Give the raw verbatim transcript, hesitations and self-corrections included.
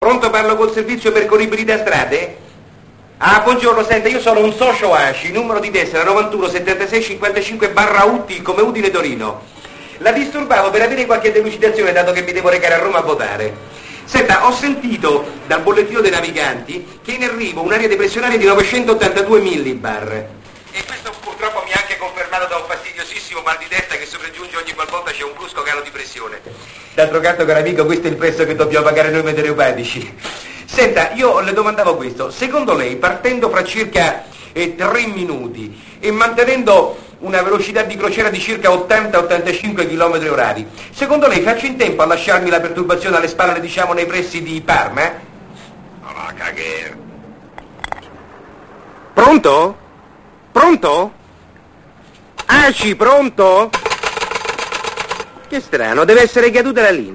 Pronto, parlo col servizio percorribili da strade? Ah, buongiorno, senta, io sono un socio A C I, numero di tessera novantuno settantasei cinquantacinque barra U T, come Udine Torino. La disturbavo per avere qualche delucidazione, dato che mi devo recare a Roma a votare. Senta, ho sentito dal bollettino dei naviganti che in arrivo un'area depressionaria di novecentottantadue millibar. E questo purtroppo mi ha anche confermato da un fastidiosissimo mal di testa che sopraggiunge ogni qualvolta c'è un brusco calo di pressione. D'altro canto, caro amico, questo è il prezzo che dobbiamo pagare noi meteoropatici. Senta, io le domandavo questo. Secondo lei, partendo fra circa eh, tre minuti e mantenendo una velocità di crociera di circa ottanta ottantacinque chilometri orari, secondo lei faccio in tempo a lasciarmi la perturbazione alle spalle, diciamo, nei pressi di Parma? Eh? No, cagare. Pronto? Pronto? A C I, pronto? Che strano, deve essere caduta la linea.